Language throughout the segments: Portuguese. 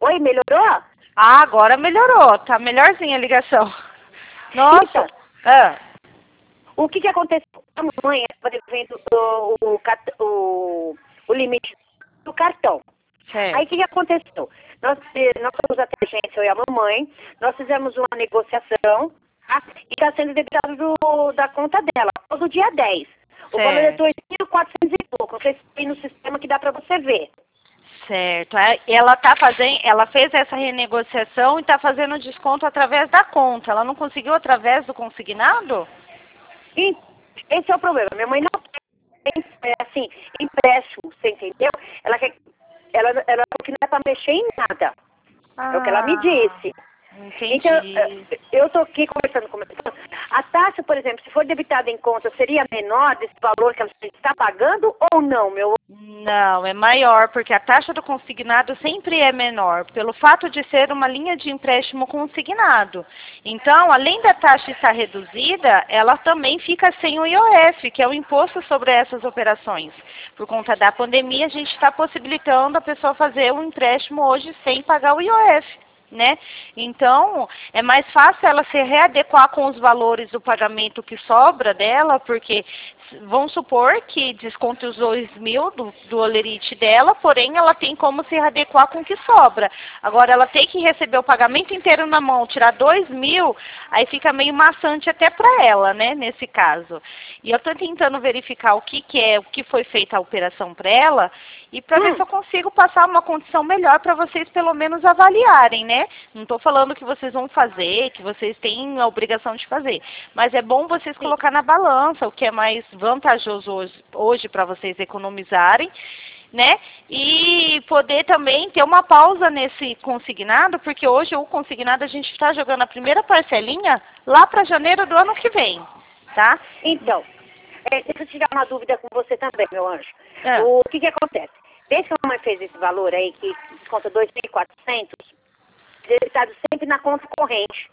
Oi, melhorou? Ah, agora melhorou. Tá melhorzinha a ligação. Nossa. Então, o que aconteceu? A mamãe estava devendo o limite do cartão. Certo. Aí o que aconteceu? Nós fomos até a agência, eu e a mamãe, nós fizemos uma negociação, tá? E está sendo debitado da conta dela, todo dia 10. O valor é 2.400 e pouco, não sei se tem no sistema que dá para você ver. Certo. Ela fez essa renegociação e está fazendo desconto através da conta. Ela não conseguiu através do consignado? E esse é o problema. Minha mãe não tem, assim, empréstimo, você entendeu? Ela falou que não é para mexer em nada. É o que ela me disse. Entendi. Então, eu estou aqui conversando com ela. A taxa, por exemplo, se for debitada em conta, seria menor desse valor que ela está pagando ou não, meu? Não, é maior, porque a taxa do consignado sempre é menor, pelo fato de ser uma linha de empréstimo consignado. Então, além da taxa estar reduzida, ela também fica sem o IOF, que é o imposto sobre essas operações. Por conta da pandemia, a gente está possibilitando a pessoa fazer um empréstimo hoje sem pagar o IOF. Né? Então, é mais fácil ela se readequar com os valores do pagamento que sobra dela, porque vamos supor que desconte os 2.000 do holerite dela, porém ela tem como se readequar com o que sobra. Agora, ela tem que receber o pagamento inteiro na mão, tirar 2.000, aí fica meio maçante até para ela, né, nesse caso. E eu estou tentando verificar o que foi feita a operação para ela, e para ver se eu consigo passar uma condição melhor para vocês pelo menos avaliarem, né? Não estou falando que vocês vão fazer, que vocês têm a obrigação de fazer. Mas é bom vocês colocar na balança o que é mais vantajoso hoje para vocês economizarem, né? E poder também ter uma pausa nesse consignado, porque hoje o consignado a gente está jogando a primeira parcelinha lá para janeiro do ano que vem, tá? Então, deixa eu tirar uma dúvida com você também, meu anjo. É. O que acontece? Desde que a mamãe fez esse valor aí, que desconta 2.400, debitado sempre na conta corrente.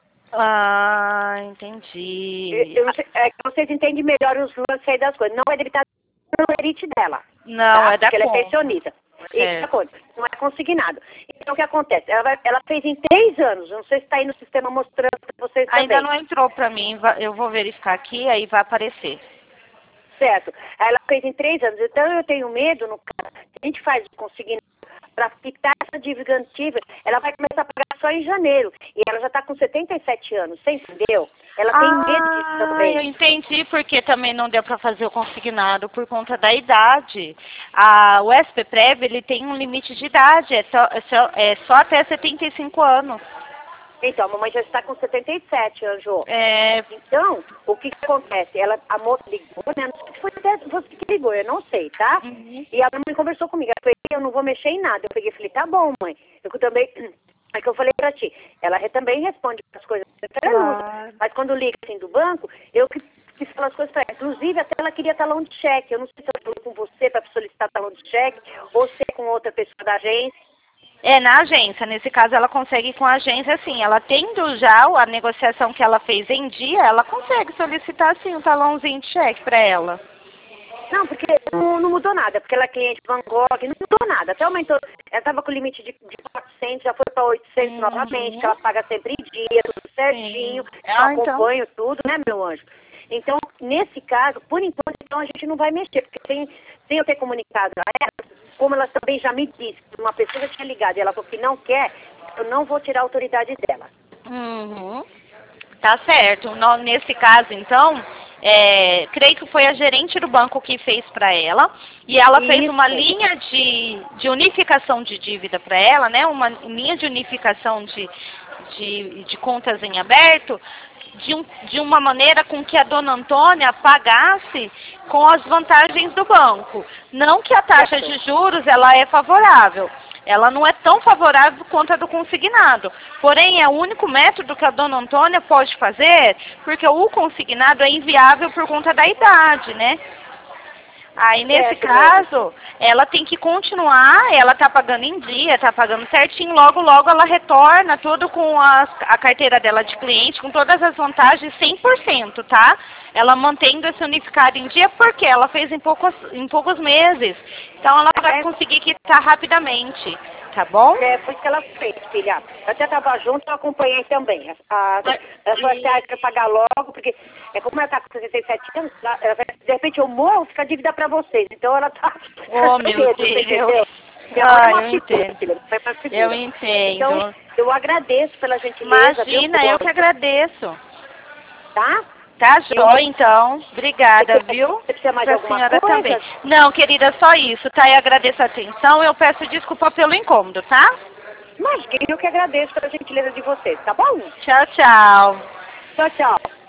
Ah, entendi. Eu não sei, vocês entendem melhor os lances aí das coisas. Não é debitado no elite dela. Não, tá? é da Porque ela conta. é pensionista. Isso é coisa. Não é consignado. Então, o que acontece? Ela fez em 3 anos. Eu não sei se está aí no sistema mostrando para vocês Ainda também. não entrou para mim. Eu vou verificar aqui, aí vai aparecer. Certo. Ela fez em 3 anos. Então, eu tenho medo, no caso, se a gente faz o consignado para quitar essa dívida antiga, ela vai começar a pagar só em janeiro. E ela já está com 77 anos, você entendeu? Ela tem medo disso também. Eu entendi porque também não deu para fazer o consignado por conta da idade. O SPPrev, ele tem um limite de idade, é só até 75 anos. Então, a mamãe já está com 77, Anjo. É. Então, o que acontece? A moça ligou, né? Não sei se foi até você que ligou, eu não sei, tá? Uhum. E a mamãe conversou comigo. Ela falou, eu não vou mexer em nada. Eu peguei e falei, tá bom, mãe. Eu também... É que eu falei pra ti. Ela também responde as coisas. Claro. Mas quando liga assim do banco, eu que falo as coisas pra ela. Inclusive, até ela queria talão de cheque. Eu não sei se ela falou com você para solicitar talão de cheque ou se é com outra pessoa da agência. É, na agência. Nesse caso, ela consegue ir com a agência, assim. Ela tendo já a negociação que ela fez em dia, ela consegue solicitar, sim, um talãozinho de cheque para ela. Não, porque não mudou nada. Porque ela é cliente Van Gogh, não mudou nada. Até aumentou. Ela estava com o limite de 400, já foi para 800 novamente, que ela paga sempre em dia, tudo certinho. Eu acompanho tudo, né, meu anjo? Então, nesse caso, por enquanto, então, a gente não vai mexer. Porque sem eu ter comunicado a ela, como ela também já me disse, uma pessoa já tinha ligado e ela falou que não quer, eu não vou tirar a autoridade dela. Uhum. Tá certo. Nesse caso, então, creio que foi a gerente do banco que fez para ela. E ela fez uma linha de unificação de dívida para ela, né? Uma linha de unificação de contas em aberto, de uma maneira com que a dona Antônia pagasse com as vantagens do banco. Não que a taxa de juros ela é favorável. Ela não é tão favorável quanto a do consignado. Porém, é o único método que a dona Antônia pode fazer, porque o consignado é inviável por conta da idade, né? Aí, nesse caso, ela tem que continuar, ela está pagando em dia, está pagando certinho, logo ela retorna tudo com a carteira dela de cliente, com todas as vantagens 100%, tá? Ela mantendo esse unificado em dia porque ela fez em poucos meses. Então ela vai conseguir quitar rapidamente, tá bom? Foi isso que ela fez, filha. Eu até estava junto, eu acompanhei também. Ela falou assim, quer pagar logo, porque como ela está com 67 anos, de repente eu morro, fica dívida para vocês. Então ela tá... Oh, meu Deus. Entendeu? Eu entendo. Filha, Eu entendo. Então, eu agradeço pela gentileza. Imagina, viu? eu que agradeço. Tá? Tá, jóia, então. Obrigada, viu? Você precisa mais de alguma senhora coisa? também. Não, querida, só isso, tá? Eu agradeço a atenção. Eu peço desculpa pelo incômodo, tá? Imagina, eu que agradeço pela gentileza de vocês, tá bom? Tchau, tchau. Tchau, tchau.